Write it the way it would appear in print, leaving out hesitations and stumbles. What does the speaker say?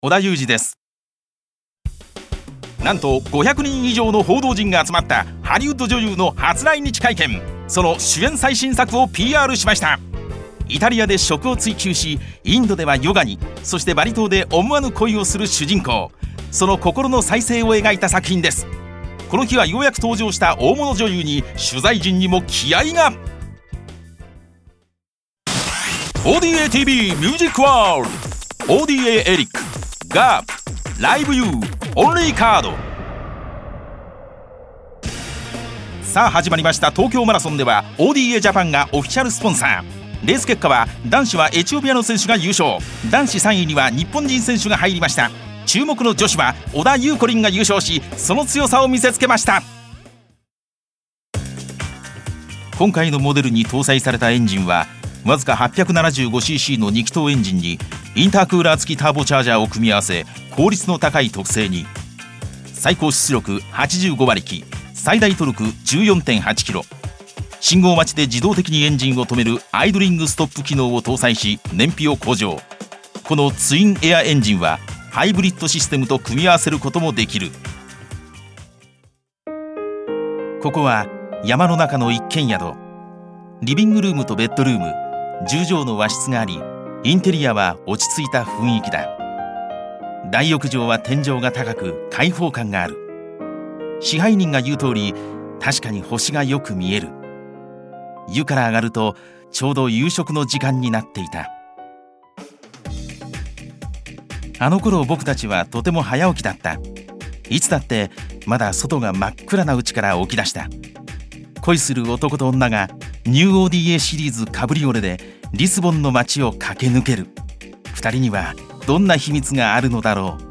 織田裕二です。なんと500人以上の報道陣が集まったハリウッド女優の初来日会見。その主演最新作を PR しました。イタリアで食を追求し、インドではヨガに、そしてバリ島で思わぬ恋をする主人公、その心の再生を描いた作品です。この日はようやく登場した大物女優に取材陣にも気合が。 ODA-TV ミュージックワールド、 ODA エリック、ガープ、ライブユー、オンリーカード。さあ始まりました東京マラソンでは ODA ジャパンがオフィシャルスポンサー。レース結果は男子はエチオピアの選手が優勝、男子3位には日本人選手が入りました。注目の女子は織田優子凛が優勝し、その強さを見せつけました。今回のモデルに搭載されたエンジンはわずか 875cc の2気筒エンジンにインタークーラー付きターボチャージャーを組み合わせ、効率の高い特性に最高出力85馬力、最大トルク 14.8 キロ、信号待ちで自動的にエンジンを止めるアイドリングストップ機能を搭載し、燃費を向上。このツインエアエンジンはハイブリッドシステムと組み合わせることもできる。ここは山の中の一軒宿。リビングルームとベッドルーム、10畳の和室があり、インテリアは落ち着いた雰囲気だ。大浴場は天井が高く開放感がある。支配人が言う通り、確かに星がよく見える。湯から上がるとちょうど夕食の時間になっていた。あの頃僕たちはとても早起きだった。いつだってまだ外が真っ暗なうちから起き出した。恋する男と女がニュー ODA シリーズカブリオレでリスボンの街を駆け抜ける。二人にはどんな秘密があるのだろう。